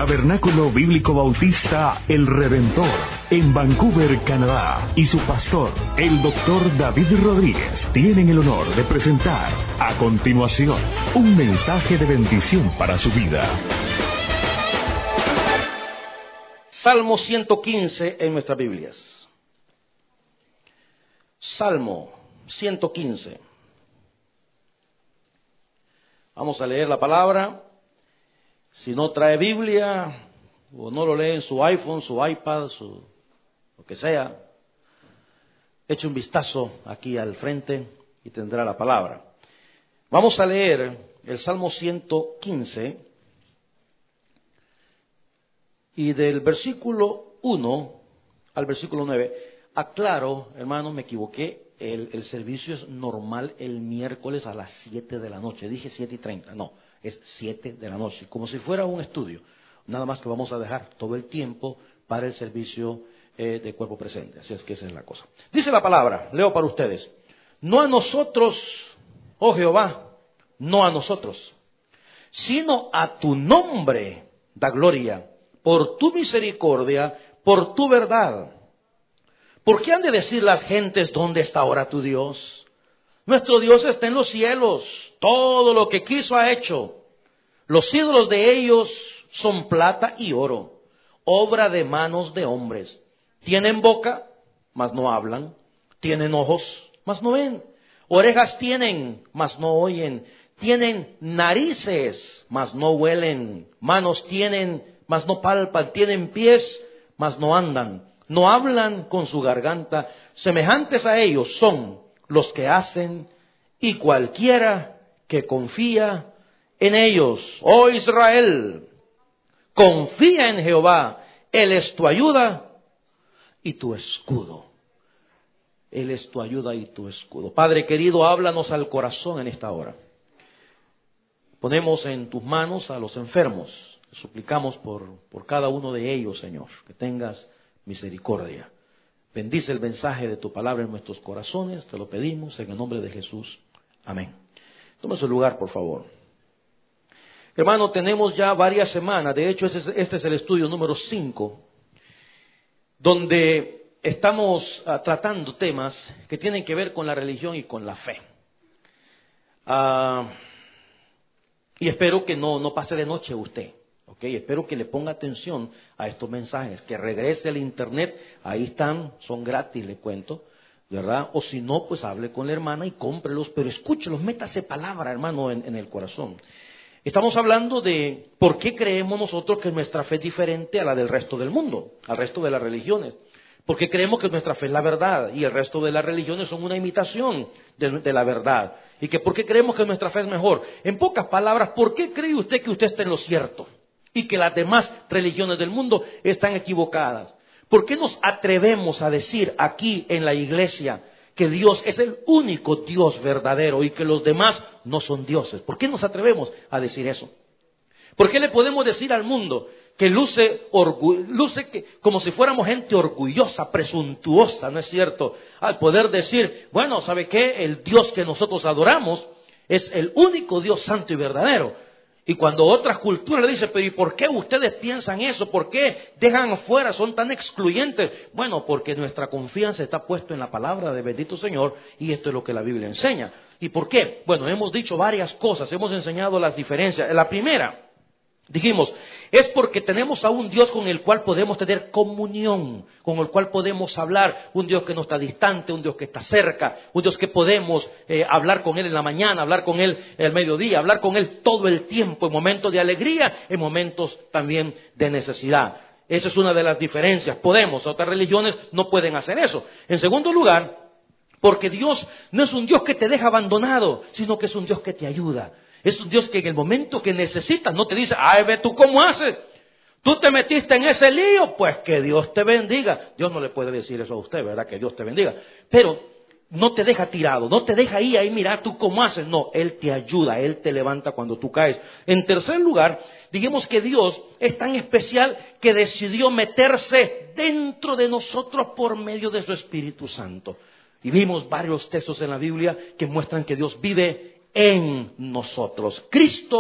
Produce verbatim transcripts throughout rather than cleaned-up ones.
Tabernáculo Bíblico Bautista El Redentor, en Vancouver, Canadá, y su pastor, el doctor David Rodríguez, tienen el honor de presentar a continuación un mensaje de bendición para su vida. Salmo ciento quince en nuestras Biblias. Salmo ciento quince. Vamos a leer la palabra. Si no trae Biblia o no lo lee en su iPhone, su iPad, su, lo que sea, eche un vistazo aquí al frente y tendrá la palabra. Vamos a leer el Salmo ciento quince y del versículo uno al versículo nueve. Aclaro, hermanos, me equivoqué, el, el servicio es normal el miércoles a las siete de la noche. Dije siete y treinta, no. Es siete de la noche, como si fuera un estudio. Nada más que vamos a dejar todo el tiempo para el servicio eh, de cuerpo presente. Así es que esa es la cosa. Dice la palabra, leo para ustedes. No a nosotros, oh Jehová, no a nosotros, sino a tu nombre da gloria, por tu misericordia, por tu verdad. ¿Por qué han de decir las gentes, ¿dónde está ahora tu Dios? Nuestro Dios está en los cielos, todo lo que quiso ha hecho. Los ídolos de ellos son plata y oro, obra de manos de hombres. Tienen boca, mas no hablan. Tienen ojos, mas no ven. Orejas tienen, mas no oyen. Tienen narices, mas no huelen. Manos tienen, mas no palpan. Tienen pies, mas no andan. No hablan con su garganta. Semejantes a ellos son los que hacen y cualquiera que confía en ellos. Oh Israel, confía en Jehová, Él es tu ayuda y tu escudo. Él es tu ayuda y tu escudo. Padre querido, háblanos al corazón en esta hora. Ponemos en tus manos a los enfermos. Suplicamos por, por cada uno de ellos, Señor, que tengas misericordia. Bendice el mensaje de tu palabra en nuestros corazones, te lo pedimos en el nombre de Jesús. Amén. Toma su lugar, por favor. Hermano, tenemos ya varias semanas, de hecho este es, este es el estudio número cinco, donde estamos uh, tratando temas que tienen que ver con la religión y con la fe. Uh, y espero que no, no pase de noche usted. Okay, espero que le ponga atención a estos mensajes, que regrese al internet, ahí están, son gratis, le cuento, ¿verdad? O si no, pues hable con la hermana y cómprelos, pero escúchelos, métase palabra, hermano, en, en el corazón. Estamos hablando de por qué creemos nosotros que nuestra fe es diferente a la del resto del mundo, al resto de las religiones. Porque creemos que nuestra fe es la verdad y el resto de las religiones son una imitación de, de la verdad. Y que por qué creemos que nuestra fe es mejor. En pocas palabras, ¿por qué cree usted que usted está en lo cierto? Y que las demás religiones del mundo están equivocadas. ¿Por qué nos atrevemos a decir aquí en la iglesia que Dios es el único Dios verdadero y que los demás no son dioses? ¿Por qué nos atrevemos a decir eso? ¿Por qué le podemos decir al mundo que luce, orgu- luce que, como si fuéramos gente orgullosa, presuntuosa, ¿no es cierto? Al poder decir, bueno, ¿sabe qué? El Dios que nosotros adoramos es el único Dios santo y verdadero. Y cuando otras culturas le dicen, pero ¿y por qué ustedes piensan eso? ¿Por qué dejan afuera? Son tan excluyentes. Bueno, porque nuestra confianza está puesta en la palabra de bendito Señor y esto es lo que la Biblia enseña. ¿Y por qué? Bueno, hemos dicho varias cosas, hemos enseñado las diferencias. La primera, dijimos, es porque tenemos a un Dios con el cual podemos tener comunión, con el cual podemos hablar, un Dios que no está distante, un Dios que está cerca, un Dios que podemos eh, hablar con Él en la mañana, hablar con Él en el mediodía, hablar con Él todo el tiempo, en momentos de alegría, en momentos también de necesidad. Esa es una de las diferencias. Podemos, otras religiones no pueden hacer eso. En segundo lugar, porque Dios no es un Dios que te deja abandonado, sino que es un Dios que te ayuda. Es un Dios que en el momento que necesitas no te dice, ay, ve tú cómo haces. Tú te metiste en ese lío, pues que Dios te bendiga. Dios no le puede decir eso a usted, ¿verdad? Que Dios te bendiga. Pero no te deja tirado, no te deja ahí, ahí, mira tú cómo haces. No, Él te ayuda, Él te levanta cuando tú caes. En tercer lugar, dijimos que Dios es tan especial que decidió meterse dentro de nosotros por medio de su Espíritu Santo. Y vimos varios textos en la Biblia que muestran que Dios vive en nosotros. Cristo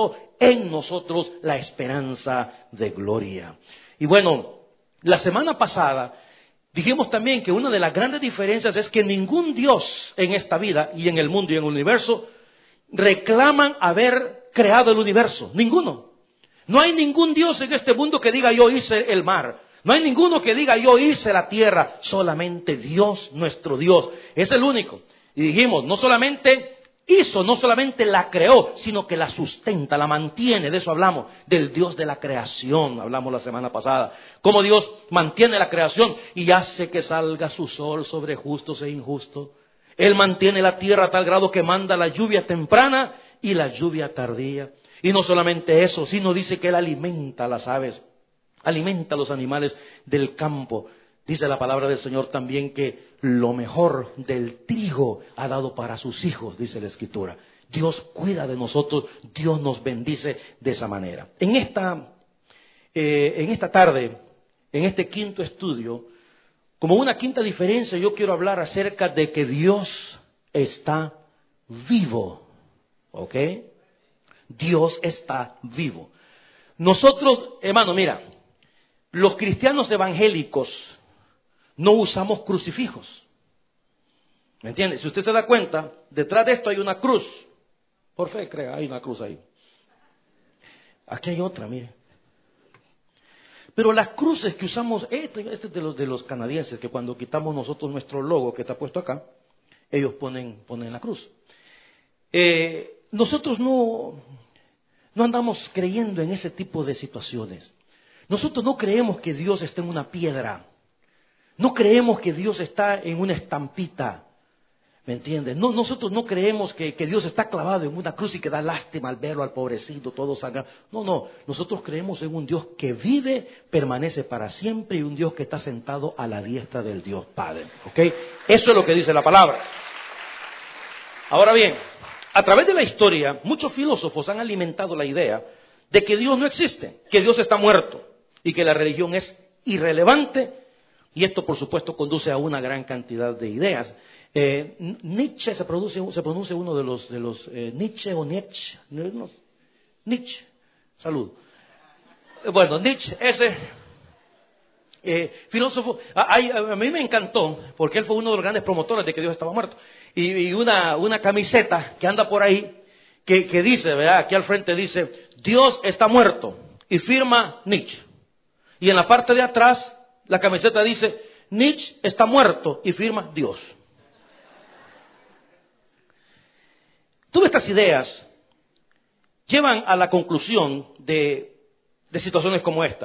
en nosotros la esperanza de gloria. Y bueno, la semana pasada dijimos también que una de las grandes diferencias es que ningún Dios en esta vida y en el mundo y en el universo reclaman haber creado el universo. Ninguno. No hay ningún Dios en este mundo que diga yo hice el mar. No hay ninguno que diga yo hice la tierra. Solamente Dios, nuestro Dios, es el único. Y dijimos, no solamente hizo, no solamente la creó, sino que la sustenta, la mantiene. De eso hablamos, del Dios de la creación. Hablamos la semana pasada. Cómo Dios mantiene la creación y hace que salga su sol sobre justos e injustos. Él mantiene la tierra a tal grado que manda la lluvia temprana y la lluvia tardía. Y no solamente eso, sino dice que Él alimenta a las aves, alimenta a los animales del campo. Dice la palabra del Señor también que lo mejor del trigo ha dado para sus hijos, dice la Escritura. Dios cuida de nosotros, Dios nos bendice de esa manera. En esta, eh, en esta tarde, en este quinto estudio, como una quinta diferencia, yo quiero hablar acerca de que Dios está vivo. ¿Ok? Dios está vivo. Nosotros, hermano, mira, los cristianos evangélicos no usamos crucifijos. ¿Me entiende? Si usted se da cuenta, detrás de esto hay una cruz. Por fe, crea, hay una cruz ahí. Aquí hay otra, mire. Pero las cruces que usamos, este, este es de los, de los canadienses, que cuando quitamos nosotros nuestro logo que está puesto acá, ellos ponen, ponen la cruz. Eh, nosotros no, no andamos creyendo en ese tipo de situaciones. Nosotros no creemos que Dios está en una piedra. No creemos que Dios está en una estampita. ¿Me entiendes? No, nosotros no creemos que, que Dios está clavado en una cruz y que da lástima al verlo, al pobrecito, todo sangrado. No, no. Nosotros creemos en un Dios que vive, permanece para siempre y un Dios que está sentado a la diestra del Dios Padre. ¿Ok? Eso es lo que dice la palabra. Ahora bien, a través de la historia, muchos filósofos han alimentado la idea de que Dios no existe, que Dios está muerto y que la religión es irrelevante. Y esto, por supuesto, conduce a una gran cantidad de ideas. Eh, Nietzsche se, produce, se pronuncia uno de los, de los eh, Nietzsche o Nietzsche, no, Nietzsche, salud. Bueno, Nietzsche, ese eh, filósofo, a, a, a mí me encantó, porque él fue uno de los grandes promotores de que Dios estaba muerto. Y, y una, una camiseta que anda por ahí, que, que dice, ¿verdad? Aquí al frente dice, Dios está muerto, y firma Nietzsche. Y en la parte de atrás, la camiseta dice, Nietzsche está muerto, y firma Dios. Todas estas ideas llevan a la conclusión de, de situaciones como esta.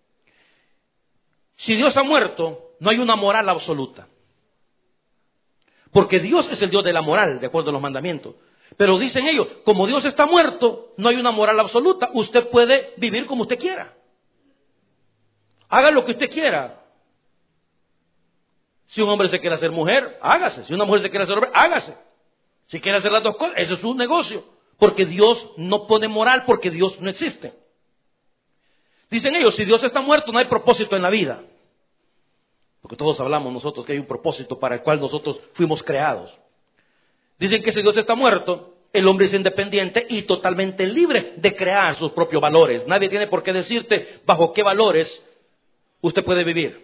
Si Dios ha muerto, no hay una moral absoluta. Porque Dios es el Dios de la moral, de acuerdo a los mandamientos. Pero dicen ellos, como Dios está muerto, no hay una moral absoluta. Usted puede vivir como usted quiera. Haga lo que usted quiera. Si un hombre se quiere hacer mujer, hágase. Si una mujer se quiere hacer hombre, hágase. Si quiere hacer las dos cosas, ese es su negocio. Porque Dios no pone moral, porque Dios no existe. Dicen ellos, si Dios está muerto, no hay propósito en la vida. Porque todos hablamos nosotros que hay un propósito para el cual nosotros fuimos creados. Dicen que si Dios está muerto, el hombre es independiente y totalmente libre de crear sus propios valores. Nadie tiene por qué decirte bajo qué valores usted puede vivir.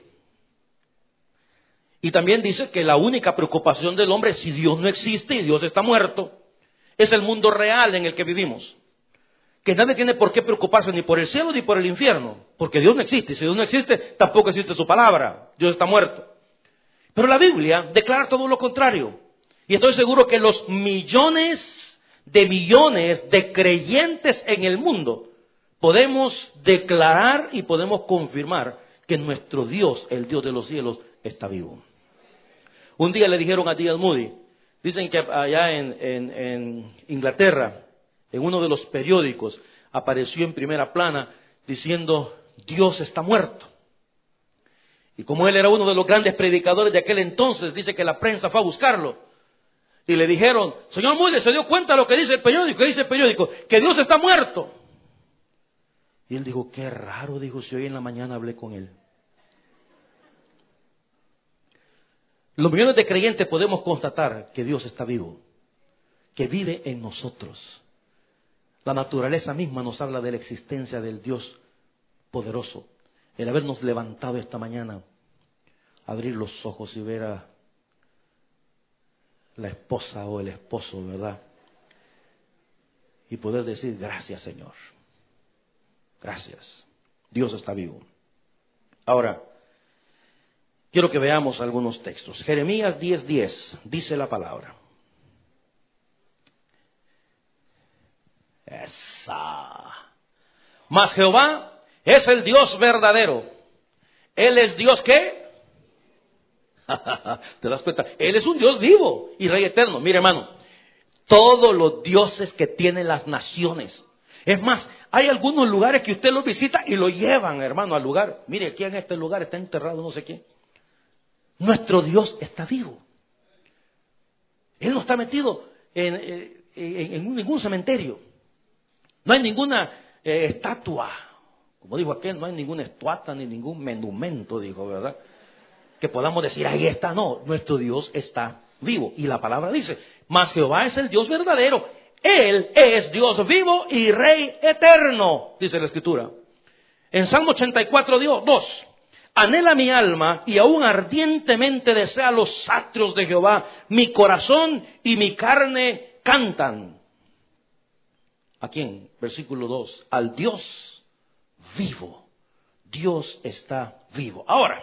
Y también dice que la única preocupación del hombre, si Dios no existe y Dios está muerto, es el mundo real en el que vivimos. Que nadie tiene por qué preocuparse ni por el cielo ni por el infierno, porque Dios no existe. Y si Dios no existe, tampoco existe su palabra. Dios está muerto. Pero la Biblia declara todo lo contrario. Y estoy seguro que los millones de millones de creyentes en el mundo podemos declarar y podemos confirmar que nuestro Dios, el Dios de los cielos, está vivo. Un día le dijeron a D L Moody, dicen que allá en, en, en Inglaterra, en uno de los periódicos, apareció en primera plana diciendo, Dios está muerto. Y como él era uno de los grandes predicadores de aquel entonces, dice que la prensa fue a buscarlo. Y le dijeron, señor Moody, ¿se dio cuenta de lo que dice el periódico? ¿Qué dice el periódico? Que Dios está muerto. Y él dijo, qué raro, dijo, si hoy en la mañana hablé con él. Los millones de creyentes podemos constatar que Dios está vivo, que vive en nosotros. La naturaleza misma nos habla de la existencia del Dios poderoso. El habernos levantado esta mañana, abrir los ojos y ver a la esposa o el esposo, ¿verdad? Y poder decir, gracias, Señor. Gracias. Dios está vivo. Ahora, quiero que veamos algunos textos. Jeremías diez diez, dice la palabra. Esa. Mas Jehová es el Dios verdadero. Él es Dios ¿qué? ¿Te das cuenta? Él es un Dios vivo y Rey eterno. Mire, hermano, todos los dioses que tienen las naciones. Es más, hay algunos lugares que usted los visita y lo llevan, hermano, al lugar. Mire, aquí en este lugar está enterrado no sé quién. Nuestro Dios está vivo. Él no está metido en, en, en, en ningún cementerio. No hay ninguna eh, estatua. Como dijo aquel, no hay ninguna estatua ni ningún monumento, dijo, ¿verdad? Que podamos decir, ahí está. No, nuestro Dios está vivo. Y la palabra dice, mas Jehová es el Dios verdadero. Él es Dios vivo y Rey eterno, dice la Escritura. En Salmo ochenta y cuatro, dos. Anhela mi alma y aún ardientemente desea los atrios de Jehová. Mi corazón y mi carne cantan. ¿A quién? Versículo dos. Al Dios vivo. Dios está vivo. Ahora,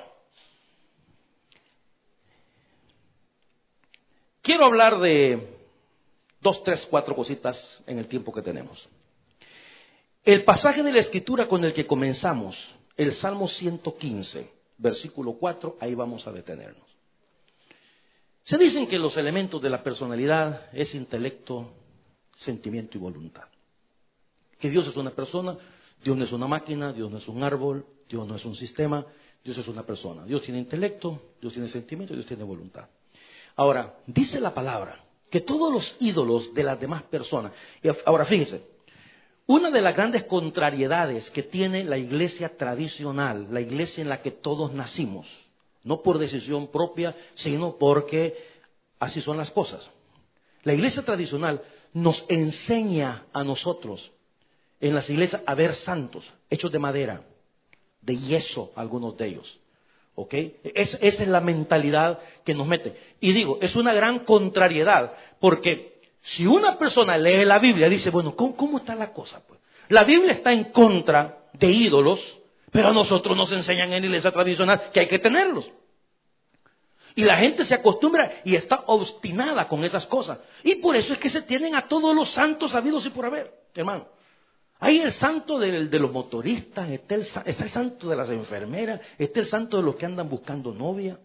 quiero hablar de dos, tres, cuatro cositas en el tiempo que tenemos. El pasaje de la Escritura con el que comenzamos, el Salmo ciento quince, versículo cuatro, ahí vamos a detenernos. Se dicen que los elementos de la personalidad es intelecto, sentimiento y voluntad. Que Dios es una persona, Dios no es una máquina, Dios no es un árbol, Dios no es un sistema, Dios es una persona. Dios tiene intelecto, Dios tiene sentimiento, Dios tiene voluntad. Ahora, dice la palabra que todos los ídolos de las demás personas, y ahora fíjense, una de las grandes contrariedades que tiene la iglesia tradicional, la iglesia en la que todos nacimos, no por decisión propia, sino porque así son las cosas. La iglesia tradicional nos enseña a nosotros en las iglesias a ver santos, hechos de madera, de yeso, algunos de ellos. ¿Ok? Es, esa es la mentalidad que nos mete. Y digo, es una gran contrariedad, porque si una persona lee la Biblia, dice, bueno, ¿cómo, cómo está la cosa? Pues la Biblia está en contra de ídolos, pero a nosotros nos enseñan en la iglesia tradicional que hay que tenerlos. Y la gente se acostumbra y está obstinada con esas cosas. Y por eso es que se tienen a todos los santos habidos y por haber, hermano. Hay el santo de, de los motoristas, está el, está el santo de las enfermeras, está el santo de los que andan buscando novia.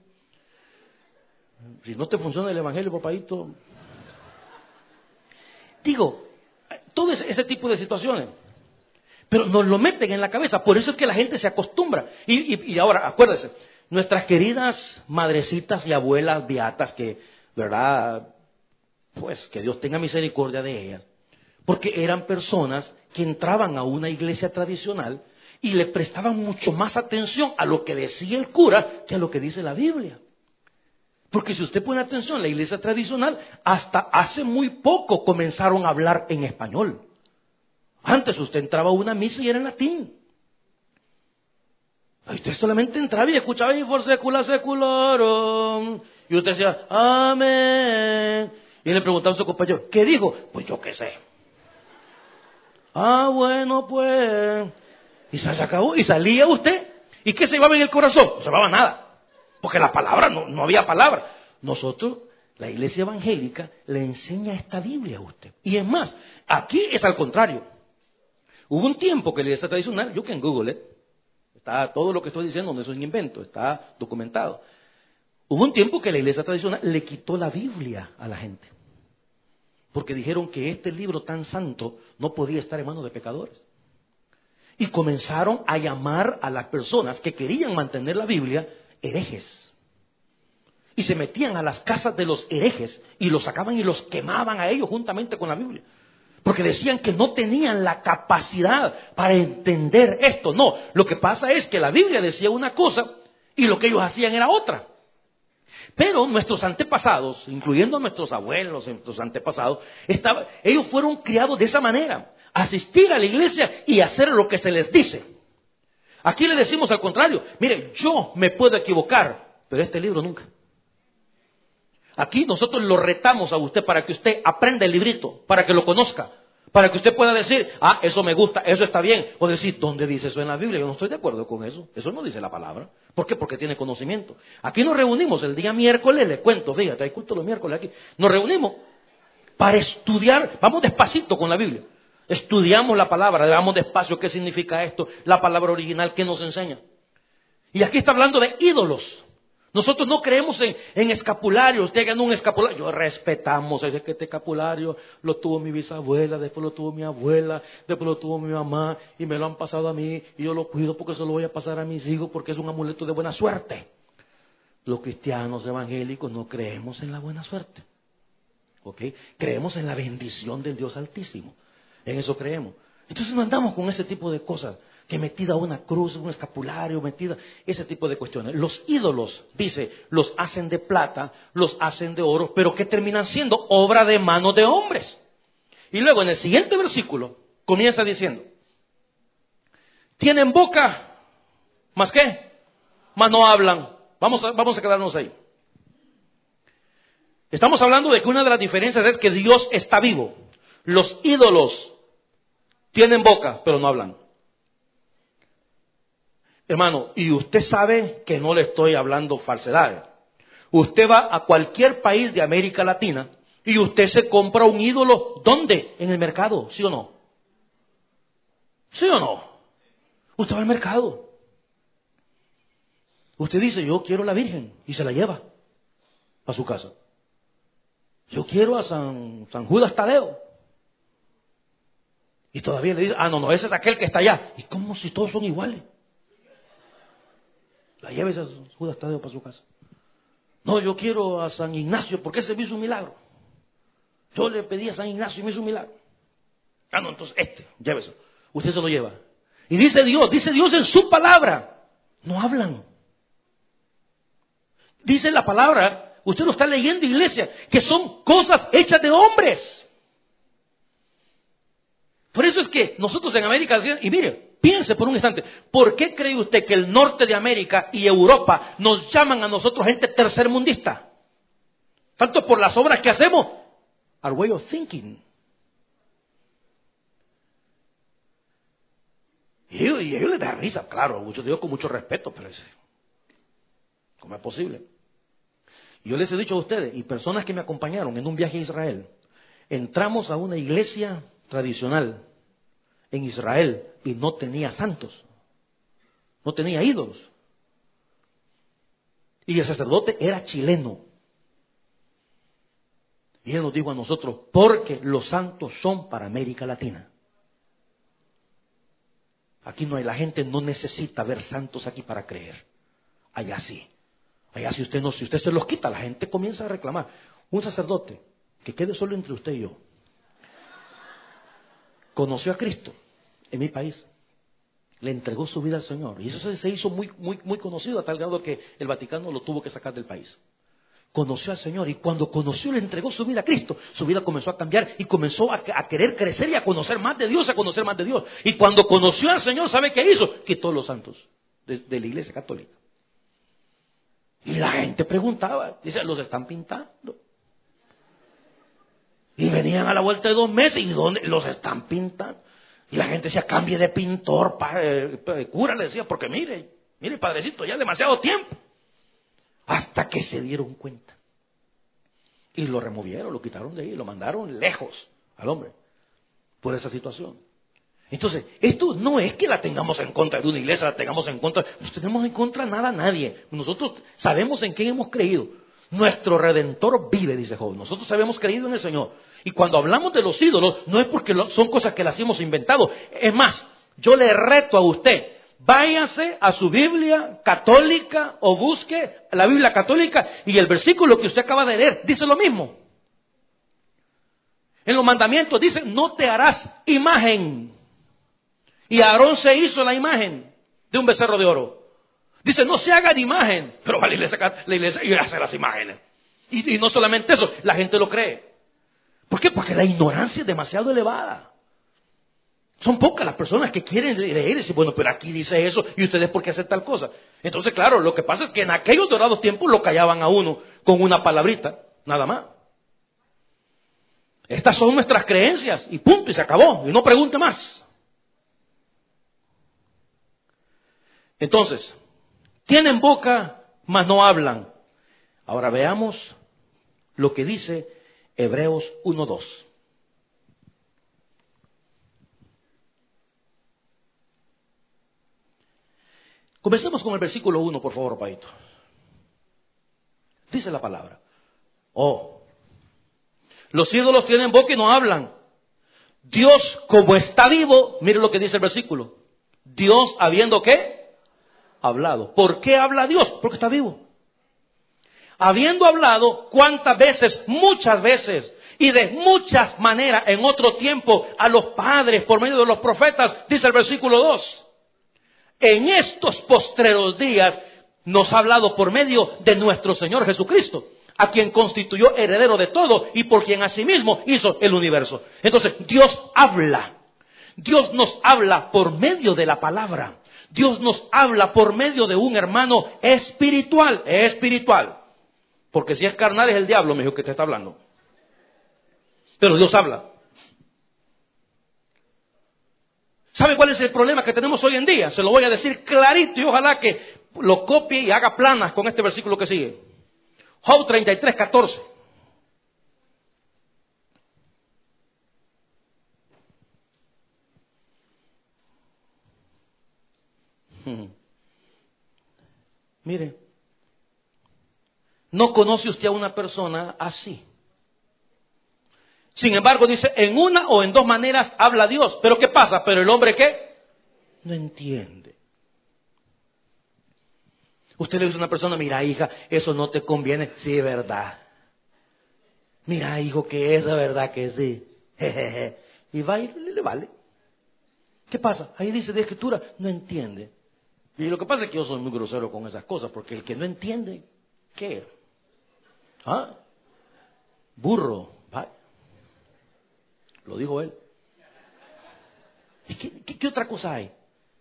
Si no te funciona el evangelio, papadito. Digo, todo ese, ese tipo de situaciones. Pero nos lo meten en la cabeza, por eso es que la gente se acostumbra. Y, y, y ahora, acuérdense, nuestras queridas madrecitas y abuelas beatas, que, ¿verdad? Pues que Dios tenga misericordia de ellas. Porque eran personas que entraban a una iglesia tradicional y le prestaban mucho más atención a lo que decía el cura que a lo que dice la Biblia. Porque si usted pone atención, la iglesia tradicional hasta hace muy poco comenzaron a hablar en español. Antes usted entraba a una misa y era en latín. Usted solamente entraba y escuchaba y por secula seculorum. Y usted decía, amén. Y le preguntaba a su compañero, ¿qué dijo? Pues yo qué sé. Ah, bueno, pues. Y se acabó. Y salía usted. ¿Y qué se llevaba en el corazón? No se llevaba nada. Porque la palabra, no, no había palabra. Nosotros, la iglesia evangélica, le enseña esta Biblia a usted. Y es más, aquí es al contrario. Hubo un tiempo que la iglesia tradicional, you can Google it, está todo lo que estoy diciendo, no es un invento, está documentado. Hubo un tiempo que la iglesia tradicional le quitó la Biblia a la gente. Porque dijeron que este libro tan santo no podía estar en manos de pecadores. Y comenzaron a llamar a las personas que querían mantener la Biblia herejes. Y se metían a las casas de los herejes y los sacaban y los quemaban a ellos juntamente con la Biblia. Porque decían que no tenían la capacidad para entender esto. No, lo que pasa es que la Biblia decía una cosa y lo que ellos hacían era otra. Pero nuestros antepasados, incluyendo nuestros abuelos, nuestros antepasados, estaba, ellos fueron criados de esa manera. asistir a la iglesia y hacer lo que se les dice. Aquí le decimos al contrario, mire, yo me puedo equivocar, pero este libro nunca. Aquí nosotros lo retamos a usted para que usted aprenda el librito, para que lo conozca, para que usted pueda decir, ah, eso me gusta, eso está bien. O decir, ¿dónde dice eso en la Biblia? Yo no estoy de acuerdo con eso. Eso no dice la palabra. ¿Por qué? Porque tiene conocimiento. Aquí nos reunimos el día miércoles, le cuento, fíjate, hay culto los miércoles aquí. Nos reunimos para estudiar, vamos despacito con la Biblia. Estudiamos la palabra, vamos despacio, qué significa esto, la palabra original, qué nos enseña. Y aquí está hablando de ídolos. Nosotros no creemos en, en escapularios. Usted ganó un escapulario. Yo respetamos ese que este escapulario lo tuvo mi bisabuela, después lo tuvo mi abuela, después lo tuvo mi mamá y me lo han pasado a mí y yo lo cuido porque se lo voy a pasar a mis hijos porque es un amuleto de buena suerte. Los cristianos evangélicos no creemos en la buena suerte. ¿Ok? Creemos en la bendición del Dios Altísimo. En eso creemos. Entonces no andamos con ese tipo de cosas. Que metida una cruz, un escapulario, metida, ese tipo de cuestiones. Los ídolos, dice, los hacen de plata, los hacen de oro, pero que terminan siendo obra de manos de hombres. Y luego en el siguiente versículo comienza diciendo, tienen boca, ¿más qué? Más no hablan. Vamos a, vamos a quedarnos ahí. Estamos hablando de que una de las diferencias es que Dios está vivo. Los ídolos tienen boca, pero no hablan. Hermano, y usted sabe que no le estoy hablando falsedades. Usted va a cualquier país de América Latina y usted se compra un ídolo. ¿Dónde? En el mercado, ¿sí o no? ¿Sí o no? Usted va al mercado. Usted dice, yo quiero la Virgen y se la lleva a su casa. Yo quiero a San, San Judas Tadeo. Y todavía le dice, ah, no, no, ese es aquel que está allá. ¿Y cómo si todos son iguales? La lleves a Judas Tadeo para su casa. No, yo quiero a San Ignacio porque ese me hizo un milagro. Yo le pedí a San Ignacio y me hizo un milagro. Ah, no, entonces este, llévese. Usted se lo lleva. Y dice Dios, dice Dios en su palabra. No hablan. Dice la palabra, usted lo está leyendo, iglesia, que son cosas hechas de hombres. Por eso es que nosotros en América, y mire, piense por un instante, ¿por qué cree usted que el norte de América y Europa nos llaman a nosotros gente tercermundista? Tanto por las obras que hacemos, our way of thinking. Y ellos, y ellos les da risa, claro, muchos digo con mucho respeto, pero es, ¿cómo es posible? Yo les he dicho a ustedes, y personas que me acompañaron en un viaje a Israel, entramos a una iglesia tradicional en Israel y no tenía santos, no tenía ídolos. Y el sacerdote era chileno. Y él nos dijo a nosotros, porque los santos son para América Latina. Aquí no hay, la gente no necesita ver santos aquí para creer. Allá sí. Allá si usted no, si usted se los quita, la gente comienza a reclamar. Un sacerdote que quede solo entre usted y yo conoció a Cristo en mi país, le entregó su vida al Señor, y eso se, se hizo muy, muy, muy conocido a tal grado que el Vaticano lo tuvo que sacar del país. Conoció al Señor, y cuando conoció, le entregó su vida a Cristo, su vida comenzó a cambiar y comenzó a, a querer crecer y a conocer más de Dios, a conocer más de Dios. Y cuando conoció al Señor, ¿sabe qué hizo? Quitó los santos de, de la iglesia católica. Y la gente preguntaba, dice, los están pintando. Y venían a la vuelta de dos meses, ¿y dónde? Los están pintando. Y la gente decía, cambie de pintor, padre, cura, le decía, porque mire, mire, padrecito, ya demasiado tiempo. Hasta que se dieron cuenta. Y lo removieron, lo quitaron de ahí, lo mandaron lejos al hombre, por esa situación. Entonces, esto no es que la tengamos en contra de una iglesia, la tengamos en contra, no tenemos en contra nada a nadie. Nosotros sabemos en quién hemos creído. Nuestro Redentor vive, dice Job. Nosotros habíamos creído en el Señor. Y cuando hablamos de los ídolos, no es porque son cosas que las hemos inventado. Es más, yo le reto a usted, váyase a su Biblia católica o busque la Biblia católica y el versículo que usted acaba de leer dice lo mismo. En los mandamientos dice, no te harás imagen. Y Aarón se hizo la imagen de un becerro de oro. Dice, no se haga de imagen, pero va a la iglesia, la iglesia y hace las imágenes. Y, y no solamente eso, la gente lo cree. ¿Por qué? Porque la ignorancia es demasiado elevada. Son pocas las personas que quieren leer y decir, bueno, pero aquí dice eso y ustedes por qué hacen tal cosa. Entonces, claro, lo que pasa es que en aquellos dorados tiempos lo callaban a uno con una palabrita, nada más. Estas son nuestras creencias y punto, y se acabó, y no pregunte más. Entonces, tienen boca, mas no hablan. Ahora veamos lo que dice Hebreos uno dos. Comencemos con el versículo uno, por favor, Paito. Dice la palabra. Oh, los ídolos tienen boca y no hablan. Dios, como está vivo, mire lo que dice el versículo. Dios, habiendo ¿qué? Hablado. ¿Por qué habla Dios? Porque está vivo. Habiendo hablado, ¿cuántas veces? Muchas veces. Y de muchas maneras, en otro tiempo, a los padres, por medio de los profetas, dice el versículo dos. En estos postreros días nos ha hablado por medio de nuestro Señor Jesucristo, a quien constituyó heredero de todo y por quien asimismo hizo el universo. Entonces, Dios habla. Dios nos habla por medio de la palabra. Dios nos habla por medio de un hermano espiritual, espiritual. Porque si es carnal es el diablo, mejor que te está hablando. Pero Dios habla. ¿Sabe cuál es el problema que tenemos hoy en día? Se lo voy a decir clarito y ojalá que lo copie y haga planas con este versículo que sigue. Job treinta y tres, catorce. Hmm. Mire, no conoce usted a una persona así. Sin embargo, dice, en una o en dos maneras habla Dios. ¿Pero qué pasa? ¿Pero el hombre qué? No entiende. Usted le dice a una persona, mira hija, eso no te conviene. Sí, es verdad. Mira hijo, que es la verdad que sí. Jejeje. Y va y le, le vale. ¿Qué pasa? Ahí dice de escritura, no entiende. Y lo que pasa es que yo soy muy grosero con esas cosas, porque el que no entiende, ¿qué? ¿Ah? Burro. ¿Va? Lo dijo él. ¿Y qué, qué, qué otra cosa hay?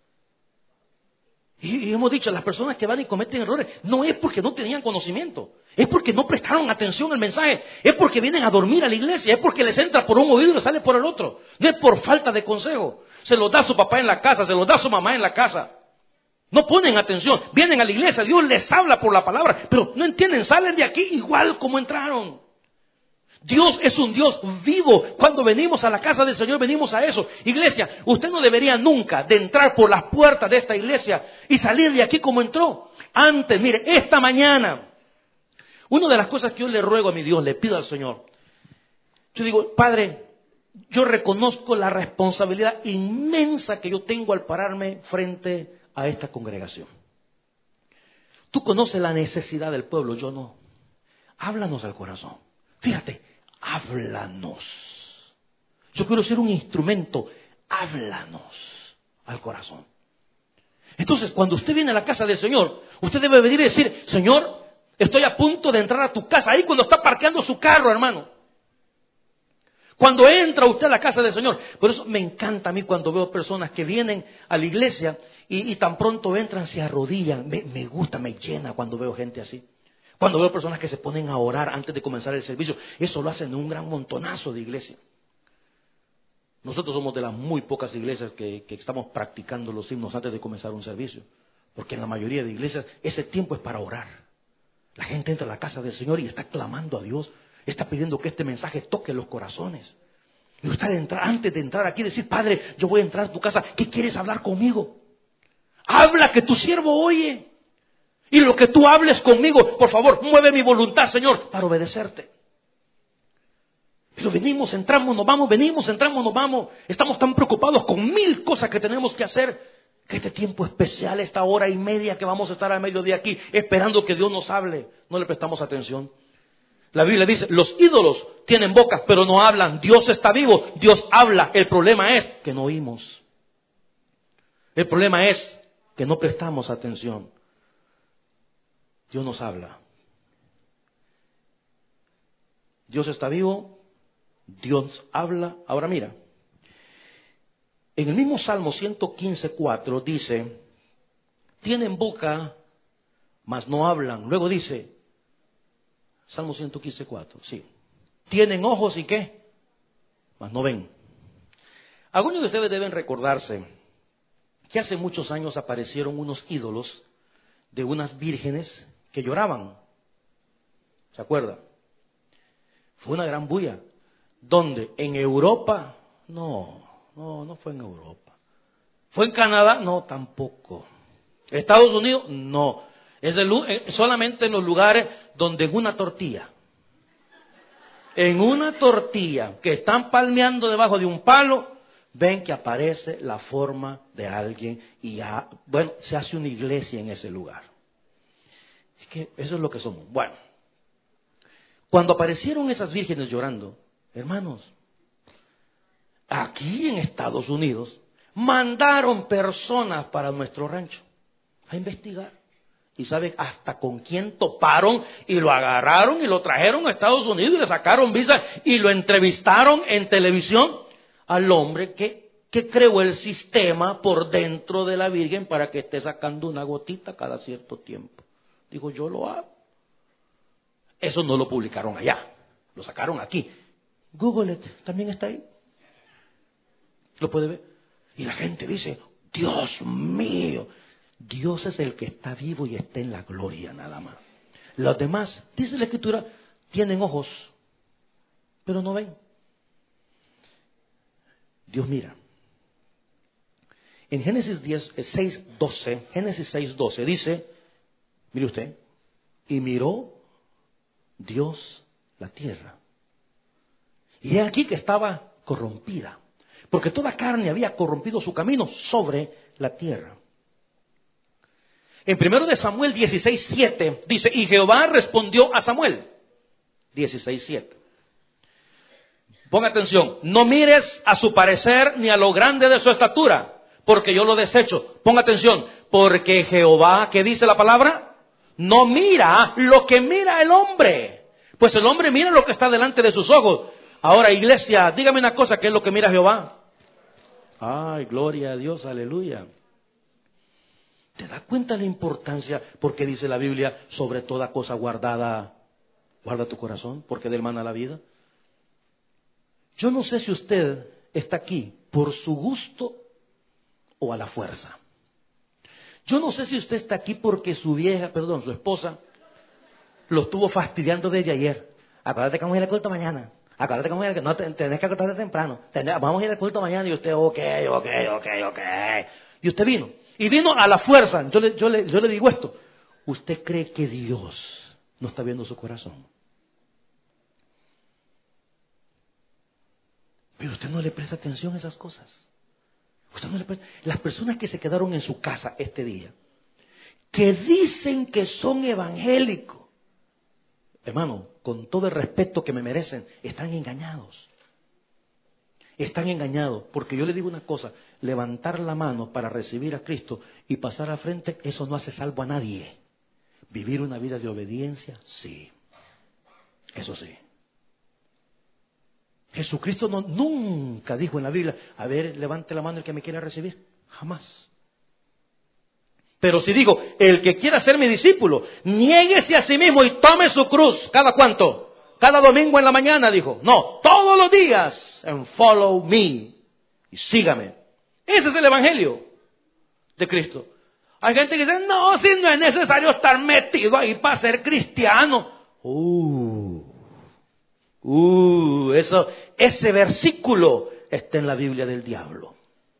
Y, y hemos dicho, las personas que van y cometen errores, no es porque no tenían conocimiento, es porque no prestaron atención al mensaje, es porque vienen a dormir a la iglesia, es porque les entra por un oído y les sale por el otro, no es por falta de consejo. Se los da su papá en la casa, se los da su mamá en la casa. No ponen atención, vienen a la iglesia, Dios les habla por la palabra, pero no entienden, salen de aquí igual como entraron. Dios es un Dios vivo. Cuando venimos a la casa del Señor, venimos a eso. Iglesia, usted no debería nunca de entrar por las puertas de esta iglesia y salir de aquí como entró. Antes, mire, esta mañana, una de las cosas que yo le ruego a mi Dios, le pido al Señor, yo digo, Padre, yo reconozco la responsabilidad inmensa que yo tengo al pararme frente a esta congregación. Tú conoces la necesidad del pueblo, yo no. Háblanos al corazón. Fíjate, háblanos. Yo quiero ser un instrumento, háblanos al corazón. Entonces, cuando usted viene a la casa del Señor, usted debe venir y decir, Señor, estoy a punto de entrar a tu casa. Ahí cuando está parqueando su carro, hermano. Cuando entra usted a la casa del Señor. Por eso me encanta a mí cuando veo personas que vienen a la iglesia y, y tan pronto entran, se arrodillan. Me, me gusta, me llena cuando veo gente así. Cuando veo personas que se ponen a orar antes de comenzar el servicio, eso lo hacen en un gran montonazo de iglesia. Nosotros somos de las muy pocas iglesias que, que estamos practicando los himnos antes de comenzar un servicio. Porque en la mayoría de iglesias ese tiempo es para orar. La gente entra a la casa del Señor y está clamando a Dios. Está pidiendo que este mensaje toque los corazones. Y usted entra, antes de entrar aquí decir, Padre, yo voy a entrar a tu casa. ¿Qué quieres hablar conmigo? Habla, que tu siervo oye. Y lo que tú hables conmigo, por favor, mueve mi voluntad, Señor, para obedecerte. Pero venimos, entramos, nos vamos, venimos, entramos, nos vamos. Estamos tan preocupados con mil cosas que tenemos que hacer, que este tiempo especial, esta hora y media que vamos a estar a mediodía aquí, esperando que Dios nos hable, no le prestamos atención. La Biblia dice, los ídolos tienen bocas, pero no hablan. Dios está vivo, Dios habla. El problema es que no oímos. El problema es que no prestamos atención. Dios nos habla. Dios está vivo, Dios habla. Ahora mira, En el mismo Salmo ciento quince, cuatro dice, tienen boca, mas no hablan. Luego dice, Salmo ciento quince, cuatro, sí. Tienen ojos y qué, mas no ven. Algunos de ustedes deben recordarse que hace muchos años aparecieron unos ídolos de unas vírgenes que lloraban. ¿Se acuerda? Fue una gran bulla. ¿Dónde? ¿En Europa? No, no, no fue en Europa. ¿Fue en Canadá? No, tampoco. ¿Estados Unidos? No. Es el, solamente en los lugares donde en una tortilla, en una tortilla que están palmeando debajo de un palo, ven que aparece la forma de alguien y ya, bueno, se hace una iglesia en ese lugar. Es que eso es lo que somos. Bueno, cuando aparecieron esas vírgenes llorando, hermanos, aquí en Estados Unidos mandaron personas para nuestro rancho a investigar. Y saben hasta con quién toparon y lo agarraron y lo trajeron a Estados Unidos y le sacaron visa y lo entrevistaron en televisión al hombre que, que creó el sistema por dentro de la Virgen para que esté sacando una gotita cada cierto tiempo. Digo, yo lo hago. Eso no lo publicaron allá, lo sacaron aquí. Google it, también está ahí. Lo puede ver. Y la gente dice, Dios mío. Dios es el que está vivo y está en la gloria nada más. Los demás, dice la Escritura, tienen ojos, pero no ven. Dios mira. En Génesis diez, seis, doce, Génesis seis, doce dice, mire usted, y miró Dios la tierra. Y he aquí que estaba corrompida, porque toda carne había corrompido su camino sobre la tierra. En primero de Samuel dieciséis, siete dice, y Jehová respondió a Samuel. dieciséis, siete. Ponga atención, no mires a su parecer ni a lo grande de su estatura, porque yo lo desecho. Ponga atención, porque Jehová, ¿qué dice la palabra? No mira lo que mira el hombre. Pues el hombre mira lo que está delante de sus ojos. Ahora, iglesia, dígame una cosa, ¿qué es lo que mira Jehová? Ay, gloria a Dios, aleluya. ¿Te das cuenta de la importancia? Porque dice la Biblia, sobre toda cosa guardada, guarda tu corazón, porque de él mana la vida. Yo no sé si usted está aquí por su gusto o a la fuerza. Yo no sé si usted está aquí porque su vieja, perdón, su esposa, lo estuvo fastidiando desde ayer. Acuérdate que vamos a ir al culto mañana. Acuérdate que vamos a ir al culto. No, tenés que acostarte temprano. Tenés, vamos a ir al culto mañana y usted, ok, ok, ok, ok. Y usted vino. Y vino a la fuerza. Yo le, yo, le, yo le digo esto. ¿Usted cree que Dios no está viendo su corazón? Pero usted no le presta atención a esas cosas. Usted no le presta. Las personas que se quedaron en su casa este día, que dicen que son evangélicos, hermano, con todo el respeto que me merecen, están engañados. Están engañados, porque yo le digo una cosa, levantar la mano para recibir a Cristo y pasar al frente, eso no hace salvo a nadie. Vivir una vida de obediencia, sí. Eso sí. Jesucristo no, nunca dijo en la Biblia, a ver, levante la mano el que me quiera recibir. Jamás. Pero si digo, el que quiera ser mi discípulo, niéguese a sí mismo y tome su cruz. ¿Cada cuánto? Cada domingo en la mañana, dijo. No, todos los días. And follow me. Y sígame. Ese es el evangelio de Cristo. Hay gente que dice, no, si no es necesario estar metido ahí para ser cristiano. Uh, uh, eso, ese versículo está en la Biblia del diablo.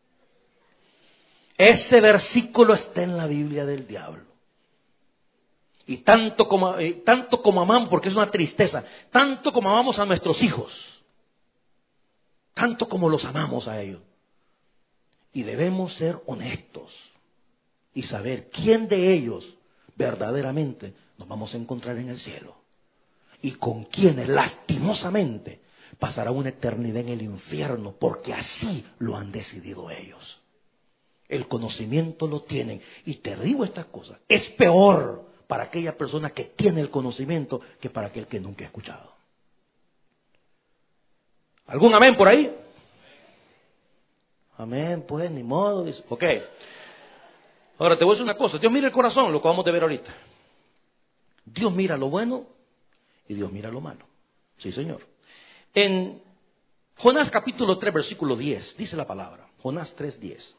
Ese versículo está en la Biblia del diablo. Y tanto como, eh, tanto como amamos, porque es una tristeza, tanto como amamos a nuestros hijos, tanto como los amamos a ellos. Y debemos ser honestos y saber quién de ellos verdaderamente nos vamos a encontrar en el cielo. Y con quienes lastimosamente pasará una eternidad en el infierno, porque así lo han decidido ellos. El conocimiento lo tienen. Y te digo estas cosas, es peor para aquella persona que tiene el conocimiento que para aquel que nunca ha escuchado. ¿Algún amén por ahí? Amén, pues, ni modo. Dice. Ok. Ahora te voy a decir una cosa. Dios mira el corazón, lo que vamos a ver ahorita. Dios mira lo bueno y Dios mira lo malo. Sí, Señor. En Jonás capítulo tres, versículo diez, dice la palabra. Jonás tres, diez.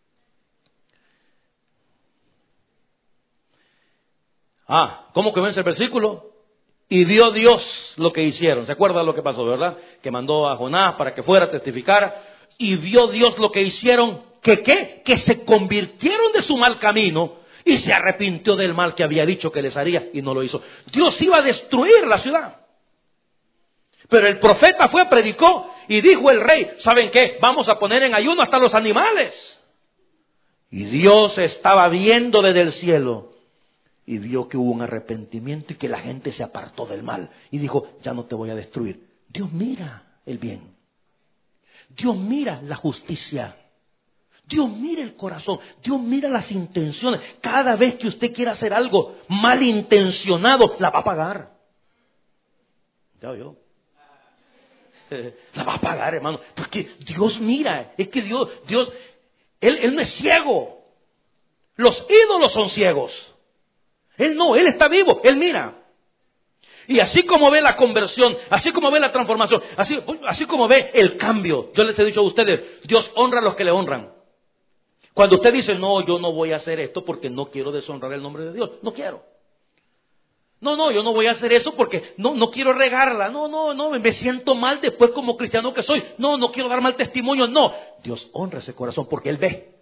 Ah, ¿cómo comienza el versículo? Y vio Dios lo que hicieron. ¿Se acuerdan lo que pasó, verdad? Que mandó a Jonás para que fuera a testificar. Y vio Dios lo que hicieron. ¿Que qué? Que se convirtieron de su mal camino y se arrepintió del mal que había dicho que les haría y no lo hizo. Dios iba a destruir la ciudad. Pero el profeta fue, predicó y dijo el rey, ¿saben qué? Vamos a poner en ayuno hasta los animales. Y Dios estaba viendo desde el cielo. Y vio que hubo un arrepentimiento y que la gente se apartó del mal. Y dijo, ya no te voy a destruir. Dios mira el bien. Dios mira la justicia. Dios mira el corazón. Dios mira las intenciones. Cada vez que usted quiera hacer algo malintencionado, la va a pagar. Ya vio. La va a pagar, hermano. Porque Dios mira. Es que Dios, Dios, Él, Él no es ciego. Los ídolos son ciegos. Él no, Él está vivo, Él mira. Y así como ve la conversión, así como ve la transformación, así, así como ve el cambio. Yo les he dicho a ustedes, Dios honra a los que le honran. Cuando usted dice, no, yo no voy a hacer esto porque no quiero deshonrar el nombre de Dios. No quiero. No, no, yo no voy a hacer eso porque no, no quiero regarla. No, no, no, me siento mal después como cristiano que soy. No, no quiero dar mal testimonio. No, Dios honra ese corazón porque Él ve.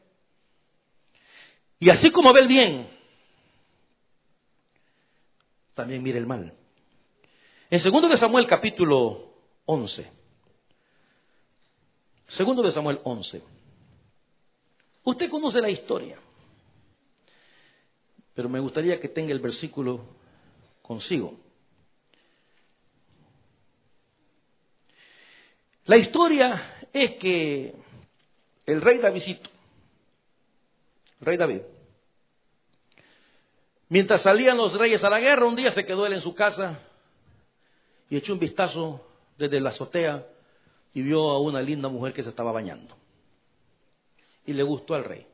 Y así como ve el bien, también mire el mal. En segundo de Samuel capítulo once. Segundo de Samuel once. Usted conoce la historia. Pero me gustaría que tenga el versículo consigo. La historia es que el rey Davidito, el rey David, mientras salían los reyes a la guerra, un día se quedó él en su casa y echó un vistazo desde la azotea y vio a una linda mujer que se estaba bañando. Y le gustó al rey.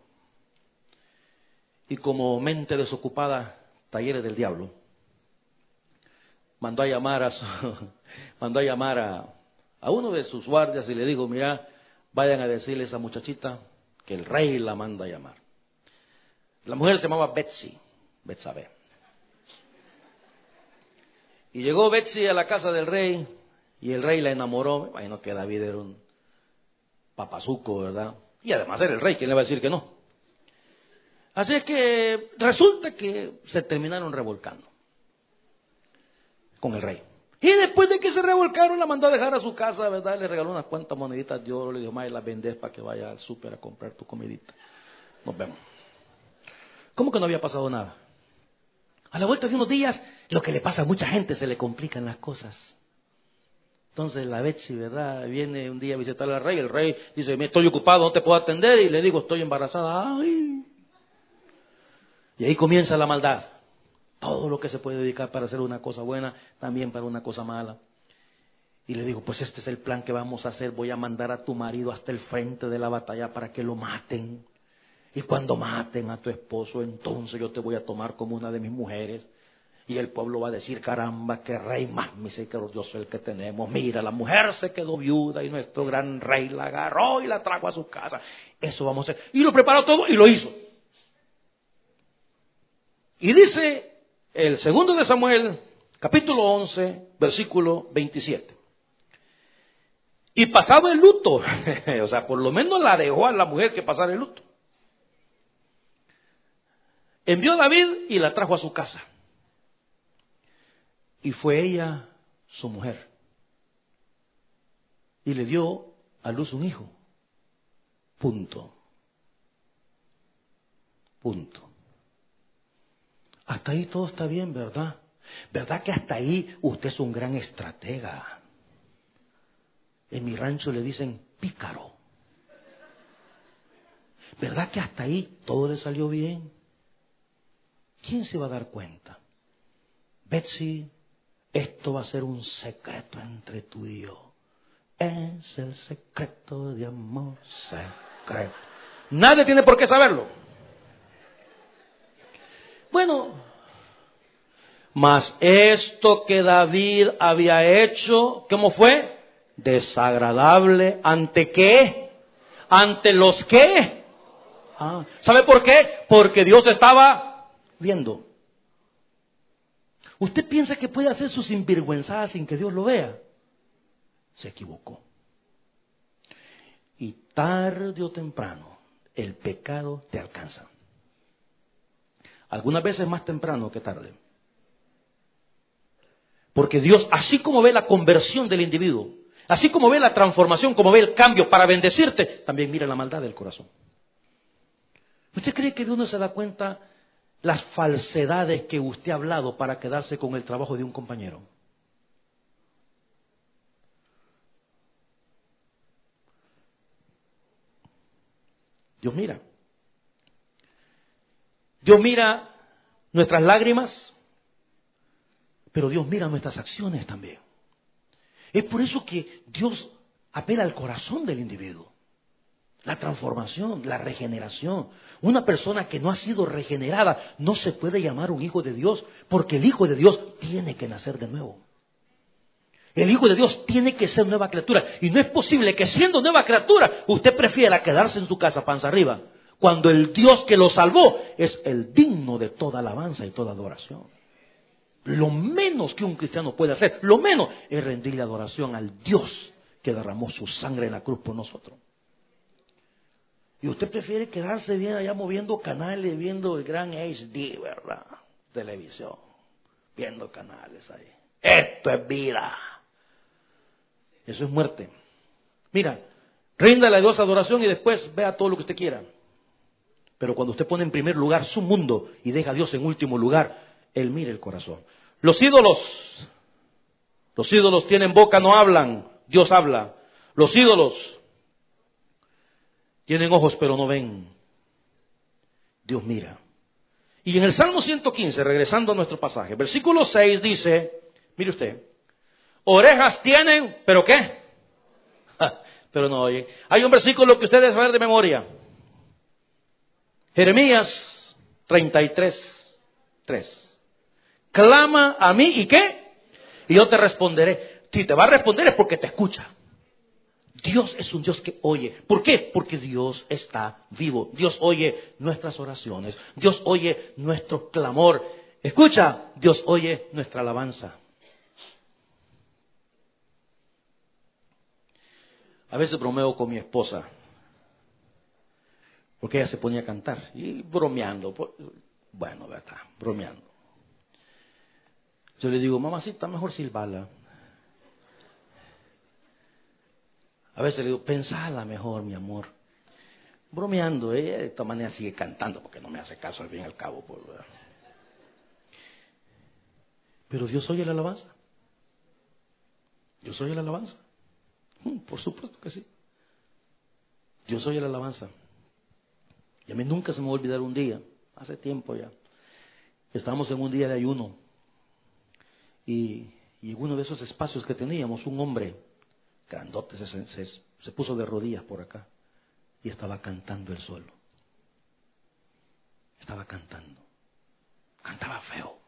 Y como mente desocupada, talleres del diablo, mandó a llamar a, su, mandó a, llamar a, a uno de sus guardias y le dijo, mira, vayan a decirle a esa muchachita que el rey la manda a llamar. La mujer se llamaba Betsy. Betsabé. Y llegó Betsy a la casa del rey y el rey la enamoró. Me imagino que David era un papazuco, ¿verdad? Y además era el rey, ¿quién le va a decir que no? Así es que resulta que se terminaron revolcando con el rey. Y después de que se revolcaron, la mandó a dejar a su casa, ¿verdad? Le regaló unas cuantas moneditas de oro, le dijo, madre, las vendés para que vaya al súper a comprar tu comidita. Nos vemos. ¿Cómo que no había pasado nada? A la vuelta de unos días, lo que le pasa a mucha gente, se le complican las cosas. Entonces la Betsy, ¿verdad? Viene un día a visitar al rey. El rey dice, me estoy ocupado, no te puedo atender. Y le digo, estoy embarazada. ¡Ay! Y ahí comienza la maldad. Todo lo que se puede dedicar para hacer una cosa buena, también para una cosa mala. Y le digo, pues este es el plan que vamos a hacer. Voy a mandar a tu marido hasta el frente de la batalla para que lo maten. Y cuando maten a tu esposo, entonces yo te voy a tomar como una de mis mujeres. Y el pueblo va a decir, caramba, qué rey más misericordioso el que tenemos. Mira, la mujer se quedó viuda y nuestro gran rey la agarró y la trajo a su casa. Eso vamos a hacer. Y lo preparó todo y lo hizo. Y dice el segundo de Samuel, capítulo once, versículo veintisiete. Y pasaba el luto, o sea, por lo menos la dejó a la mujer que pasara el luto. Envió a David y la trajo a su casa. Y fue ella su mujer. Y le dio a luz un hijo. Punto. Punto. Hasta ahí todo está bien, ¿verdad? ¿Verdad que hasta ahí usted es un gran estratega? En mi rancho le dicen pícaro. ¿Verdad que hasta ahí todo le salió bien? ¿Quién se va a dar cuenta? Betsy, esto va a ser un secreto entre tú y yo. Es el secreto de amor. creo. Nadie tiene por qué saberlo. Bueno, mas esto que David había hecho, ¿cómo fue? Desagradable. ¿Ante qué? ¿Ante los qué? Ah, ¿sabe por qué? Porque Dios estaba viendo. ¿Usted piensa que puede hacer sus sinvergüenzadas sin que Dios lo vea? Se equivocó. Y tarde o temprano, el pecado te alcanza. Algunas veces más temprano que tarde. Porque Dios, así como ve la conversión del individuo, así como ve la transformación, como ve el cambio para bendecirte, también mira la maldad del corazón. ¿Usted cree que Dios no se da cuenta las falsedades que usted ha hablado para quedarse con el trabajo de un compañero? Dios mira. Dios mira nuestras lágrimas, pero Dios mira nuestras acciones también. Es por eso que Dios apela al corazón del individuo. La transformación, la regeneración. Una persona que no ha sido regenerada no se puede llamar un hijo de Dios, porque el hijo de Dios tiene que nacer de nuevo. El hijo de Dios tiene que ser nueva criatura. Y no es posible que siendo nueva criatura usted prefiera quedarse en su casa panza arriba, cuando el Dios que lo salvó es el digno de toda alabanza y toda adoración. Lo menos que un cristiano puede hacer, lo menos, es rendirle adoración al Dios que derramó su sangre en la cruz por nosotros. Y usted prefiere quedarse bien allá moviendo canales, viendo el gran H D, ¿verdad? Televisión, viendo canales ahí. Esto es vida. Eso es muerte. Mira, ríndale a Dios adoración y después vea todo lo que usted quiera. Pero cuando usted pone en primer lugar su mundo y deja a Dios en último lugar, Él mira el corazón. Los ídolos, los ídolos tienen boca, no hablan, Dios habla. Los ídolos tienen ojos pero no ven, Dios mira. Y en el Salmo ciento quince, regresando a nuestro pasaje, versículo seis dice, mire usted, orejas tienen, ¿pero qué? Pero no oye. Hay un versículo que ustedes van a ver de memoria. Jeremías treinta y tres, tres. Clama a mí, ¿y qué? Y yo te responderé. Si te va a responder es porque te escucha. Dios es un Dios que oye. ¿Por qué? Porque Dios está vivo. Dios oye nuestras oraciones. Dios oye nuestro clamor. Escucha, Dios oye nuestra alabanza. A veces bromeo con mi esposa, porque ella se ponía a cantar, y bromeando, bueno, ¿verdad? Bromeando. Yo le digo, mamacita, mejor silbala. A veces le digo, pensala mejor, mi amor. Bromeando, ella de todas maneras sigue cantando, porque no me hace caso al fin y al cabo. Pues, ¿verdad? Pero Dios oye la alabanza. Dios oye la alabanza. Por supuesto que sí. Dios oye la alabanza. Y a mí nunca se me va a olvidar un día, hace tiempo ya. Estábamos en un día de ayuno. Y, y en uno de esos espacios que teníamos, un hombre grandote se, se, se puso de rodillas por acá. Y estaba cantando él solo. Estaba cantando. Cantaba feo.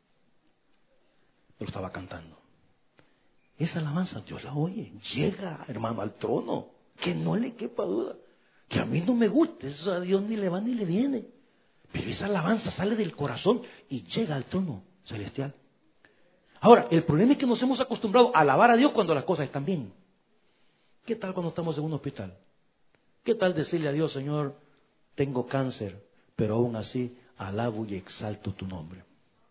Pero estaba cantando. Esa alabanza Dios la oye, llega, hermano, al trono, que no le quepa duda, que a mí no me gusta, eso a Dios ni le va ni le viene, pero esa alabanza sale del corazón y llega al trono celestial. Ahora, el problema es que nos hemos acostumbrado a alabar a Dios cuando las cosas están bien. ¿Qué tal cuando estamos en un hospital? ¿Qué tal decirle a Dios, Señor, tengo cáncer, pero aún así alabo y exalto tu nombre?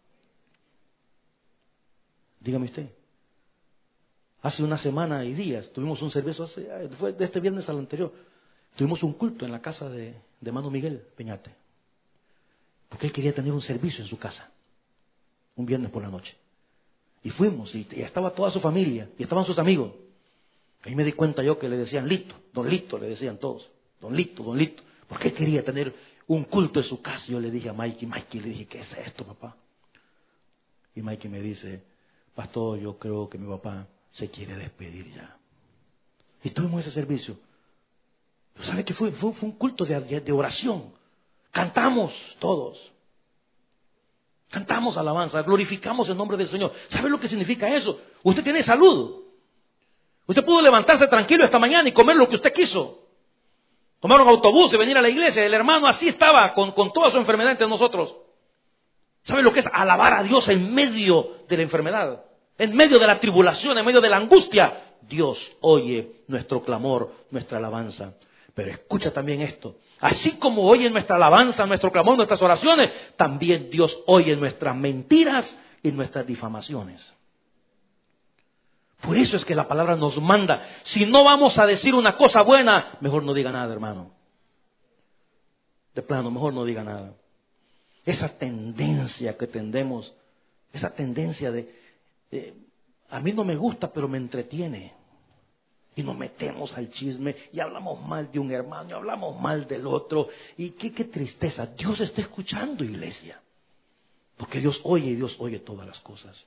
Dígame usted. Hace una semana y días tuvimos un servicio, hace, fue de este viernes al anterior, tuvimos un culto en la casa de, de Mano Miguel Peñate, porque él quería tener un servicio en su casa, un viernes por la noche. Y fuimos, y, y estaba toda su familia, y estaban sus amigos. Ahí me di cuenta yo que le decían Lito, Don Lito, le decían todos, Don Lito, Don Lito, porque él quería tener un culto en su casa. Yo le dije a Mikey, Mikey, le dije, ¿qué es esto, papá? Y Mikey me dice, pastor, yo creo que mi papá se quiere despedir ya. Y tuvimos ese servicio. ¿Sabe qué fue? Fue, fue un culto de, de, de oración. Cantamos todos. Cantamos alabanza, glorificamos el nombre del Señor. ¿Sabe lo que significa eso? Usted tiene salud. Usted pudo levantarse tranquilo esta mañana y comer lo que usted quiso. Tomar un autobús y venir a la iglesia. El hermano así estaba con, con toda su enfermedad entre nosotros. ¿Sabe lo que es alabar a Dios en medio de la enfermedad? En medio de la tribulación, en medio de la angustia. Dios oye nuestro clamor, nuestra alabanza. Pero escucha también esto. Así como oye nuestra alabanza, nuestro clamor, nuestras oraciones, también Dios oye nuestras mentiras y nuestras difamaciones. Por eso es que la palabra nos manda. Si no vamos a decir una cosa buena, mejor no diga nada, hermano. De plano, mejor no diga nada. Esa tendencia que tendemos, esa tendencia de, de a mí no me gusta, pero me entretiene. Y nos metemos al chisme y hablamos mal de un hermano y hablamos mal del otro. Y qué, qué tristeza. Dios está escuchando, iglesia. Porque Dios oye y Dios oye todas las cosas.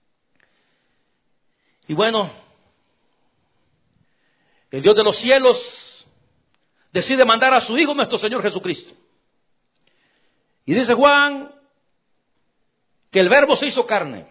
Y bueno, el Dios de los cielos decide mandar a su Hijo, nuestro Señor Jesucristo. Y dice Juan que el Verbo se hizo carne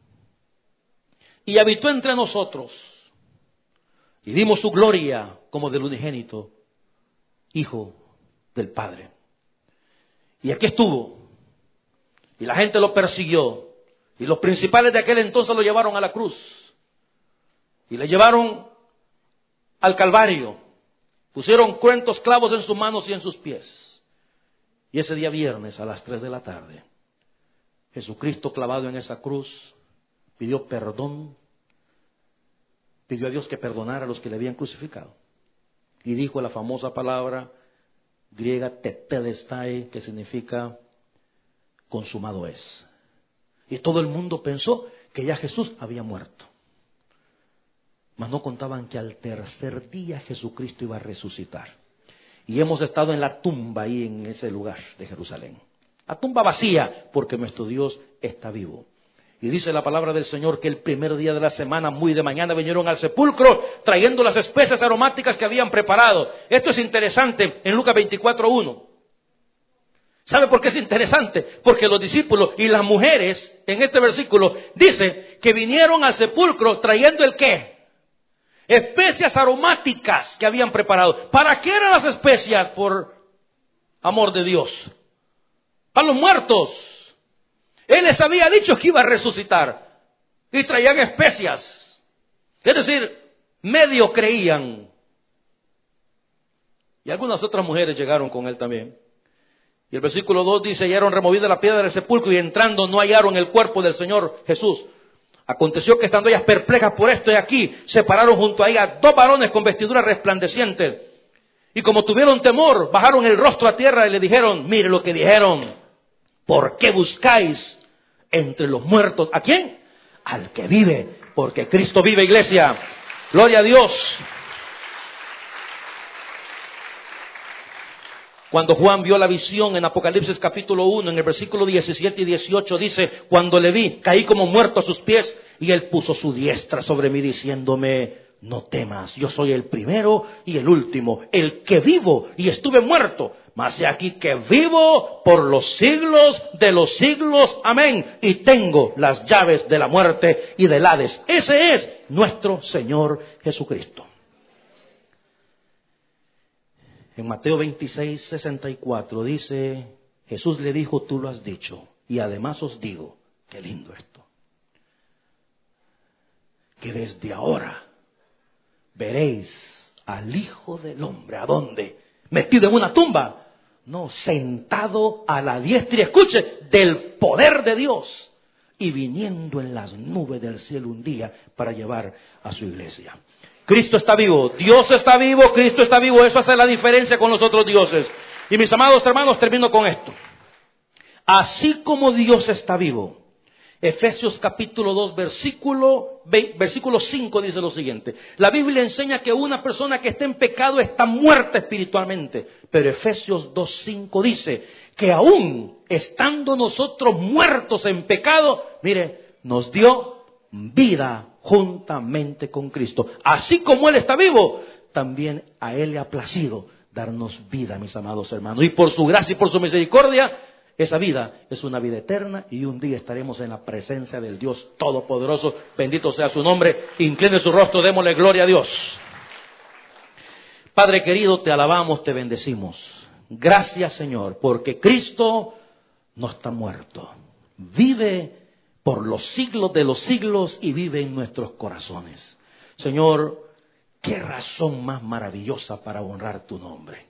y habitó entre nosotros. Y dimos su gloria como del unigénito Hijo del Padre. Y aquí estuvo. Y la gente lo persiguió. Y los principales de aquel entonces lo llevaron a la cruz. Y le llevaron al Calvario. Pusieron cruentos clavos en sus manos y en sus pies. Y ese día viernes a las tres de la tarde, Jesucristo clavado en esa cruz pidió perdón. Pidió a Dios que perdonara a los que le habían crucificado. Y dijo la famosa palabra griega tetelestai, que significa consumado es. Y todo el mundo pensó que ya Jesús había muerto. Mas no contaban que al tercer día Jesucristo iba a resucitar. Y hemos estado en la tumba ahí en ese lugar de Jerusalén. La tumba vacía, porque nuestro Dios está vivo. Y dice la palabra del Señor que el primer día de la semana, muy de mañana, vinieron al sepulcro trayendo las especias aromáticas que habían preparado. Esto es interesante en Lucas veinticuatro uno. ¿Sabe por qué es interesante? Porque los discípulos y las mujeres en este versículo dice que vinieron al sepulcro trayendo el ¿qué? Especias aromáticas que habían preparado. ¿Para qué eran las especias? Por amor de Dios. Para los muertos. Él les había dicho que iba a resucitar. Y traían especias. Es decir, medio creían. Y algunas otras mujeres llegaron con él también. Y el versículo dos dice, hallaron removida la piedra del sepulcro y entrando no hallaron el cuerpo del Señor Jesús. Aconteció que estando ellas perplejas por esto y aquí, se pararon junto a ella dos varones con vestiduras resplandecientes. Y como tuvieron temor, bajaron el rostro a tierra y le dijeron, mire lo que dijeron. ¿Por qué buscáis entre los muertos? ¿A quién? Al que vive, porque Cristo vive, iglesia. Gloria a Dios. Cuando Juan vio la visión en Apocalipsis capítulo uno, en el versículo diecisiete y dieciocho, dice, cuando le vi, caí como muerto a sus pies, y él puso su diestra sobre mí diciéndome, no temas, yo soy el primero y el último, el que vivo y estuve muerto. Mas he aquí que vivo por los siglos de los siglos. Amén. Y tengo las llaves de la muerte y del Hades. Ese es nuestro Señor Jesucristo. En Mateo veintiséis, sesenta y cuatro dice, Jesús le dijo, tú lo has dicho. Y además os digo, qué lindo esto, que desde ahora veréis al Hijo del Hombre. ¿A dónde? Metido en una tumba. No, sentado a la diestra, y escuche, del poder de Dios y viniendo en las nubes del cielo un día para llevar a su iglesia. Cristo está vivo, Dios está vivo, Cristo está vivo. Eso hace la diferencia con los otros dioses. Y mis amados hermanos, termino con esto. Así como Dios está vivo, Efesios capítulo dos, versículo, versículo cinco dice lo siguiente. La Biblia enseña que una persona que está en pecado está muerta espiritualmente. Pero Efesios dos, cinco dice que aún estando nosotros muertos en pecado, mire, nos dio vida juntamente con Cristo. Así como Él está vivo, también a Él le ha placido darnos vida, mis amados hermanos. Y por su gracia y por su misericordia, esa vida es una vida eterna y un día estaremos en la presencia del Dios Todopoderoso. Bendito sea su nombre. Incline su rostro, démosle gloria a Dios. Padre querido, te alabamos, te bendecimos. Gracias, Señor, porque Cristo no está muerto. Vive por los siglos de los siglos y vive en nuestros corazones. Señor, qué razón más maravillosa para honrar tu nombre.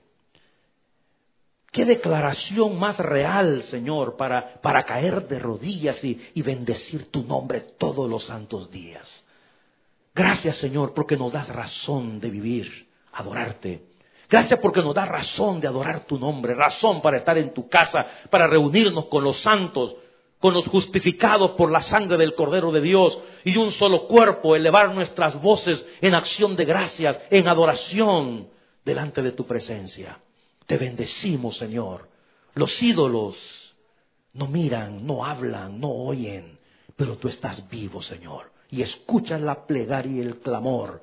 Qué declaración más real, Señor, para, para caer de rodillas y, y bendecir tu nombre todos los santos días. Gracias, Señor, porque nos das razón de vivir, adorarte. Gracias porque nos das razón de adorar tu nombre, razón para estar en tu casa, para reunirnos con los santos, con los justificados por la sangre del Cordero de Dios y un solo cuerpo, elevar nuestras voces en acción de gracias, en adoración delante de tu presencia. Te bendecimos, Señor. Los ídolos no miran, no hablan, no oyen, pero tú estás vivo, Señor, y escuchas la plegaria y el clamor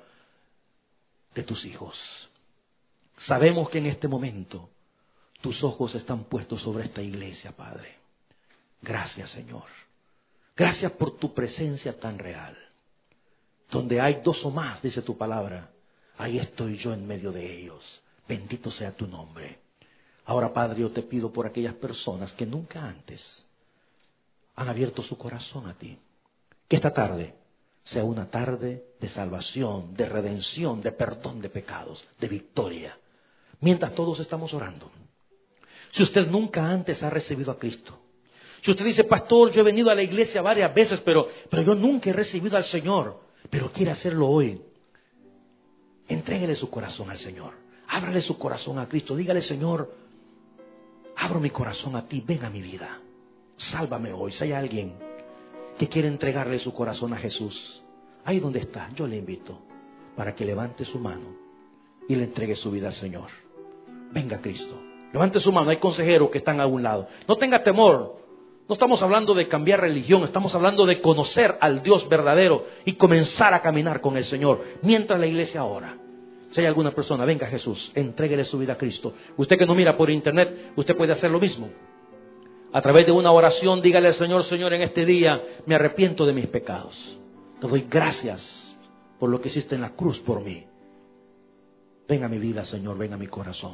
de tus hijos. Sabemos que en este momento tus ojos están puestos sobre esta iglesia, Padre. Gracias, Señor. Gracias por tu presencia tan real. Donde hay dos o más, dice tu palabra, ahí estoy yo en medio de ellos. Bendito sea tu nombre. Ahora, Padre, yo te pido por aquellas personas que nunca antes han abierto su corazón a ti. Que esta tarde sea una tarde de salvación, de redención, de perdón de pecados, de victoria. Mientras todos estamos orando. Si usted nunca antes ha recibido a Cristo, si usted dice, pastor, yo he venido a la iglesia varias veces, pero, pero yo nunca he recibido al Señor, pero quiere hacerlo hoy, entréguele su corazón al Señor. Ábrale su corazón a Cristo. Dígale, Señor, abro mi corazón a ti, ven a mi vida. Sálvame hoy. Si hay alguien que quiere entregarle su corazón a Jesús, ahí donde está, yo le invito para que levante su mano y le entregue su vida al Señor. Venga, Cristo. Levante su mano. Hay consejeros que están a un lado. No tenga temor. No estamos hablando de cambiar religión. Estamos hablando de conocer al Dios verdadero y comenzar a caminar con el Señor mientras la iglesia ora. Si hay alguna persona, venga Jesús, entréguele su vida a Cristo. Usted que no mira por internet, usted puede hacer lo mismo. A través de una oración, dígale al Señor, Señor, en este día me arrepiento de mis pecados. Te doy gracias por lo que hiciste en la cruz por mí. Ven a mi vida, Señor, ven a mi corazón.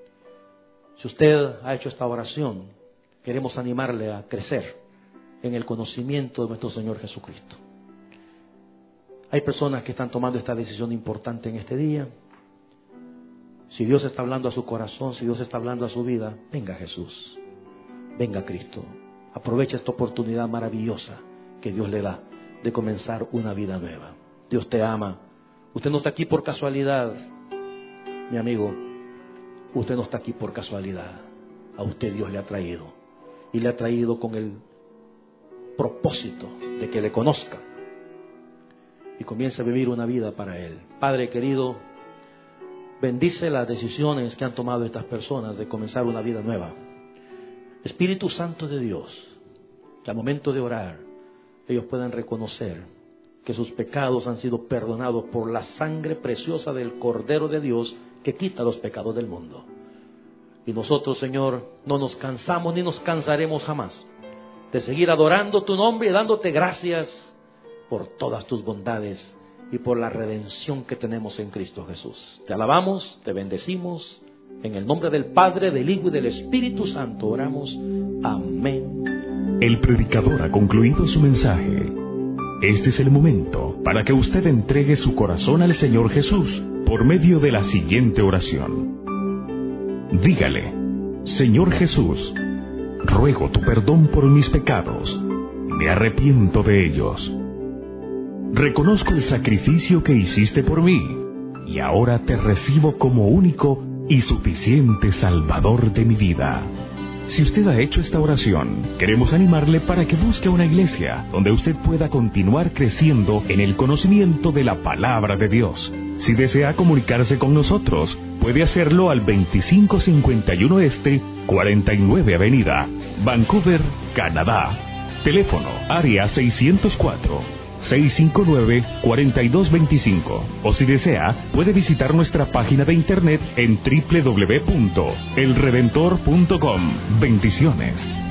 Si usted ha hecho esta oración, queremos animarle a crecer en el conocimiento de nuestro Señor Jesucristo. Hay personas que están tomando esta decisión importante en este día. Si Dios está hablando a su corazón, si Dios está hablando a su vida, venga Jesús, venga Cristo. Aprovecha esta oportunidad maravillosa que Dios le da de comenzar una vida nueva. Dios te ama. Usted no está aquí por casualidad, mi amigo. Usted no está aquí por casualidad. A usted Dios le ha traído. Y le ha traído con el propósito de que le conozca y comience a vivir una vida para Él. Padre querido, bendice las decisiones que han tomado estas personas de comenzar una vida nueva. Espíritu Santo de Dios, que al momento de orar, ellos puedan reconocer que sus pecados han sido perdonados por la sangre preciosa del Cordero de Dios que quita los pecados del mundo. Y nosotros, Señor, no nos cansamos ni nos cansaremos jamás de seguir adorando tu nombre y dándote gracias por todas tus bondades y por la redención que tenemos en Cristo Jesús. Te alabamos, te bendecimos, en el nombre del Padre, del Hijo y del Espíritu Santo oramos. Amén. El predicador ha concluido su mensaje. Este es el momento para que usted entregue su corazón al Señor Jesús por medio de la siguiente oración. Dígale, Señor Jesús, ruego tu perdón por mis pecados, me arrepiento de ellos. Reconozco el sacrificio que hiciste por mí y ahora te recibo como único y suficiente Salvador de mi vida. Si usted ha hecho esta oración, queremos animarle para que busque una iglesia donde usted pueda continuar creciendo en el conocimiento de la palabra de Dios. Si desea comunicarse con nosotros, puede hacerlo al veinticinco cincuenta y uno Este, cuarenta y nueve Avenida, Vancouver, Canadá. Teléfono área seiscientos cuatro, seis cinco nueve, cuatro dos dos cinco. O si desea, puede visitar nuestra página de internet en doble u doble u doble u punto el redentor punto com. Bendiciones.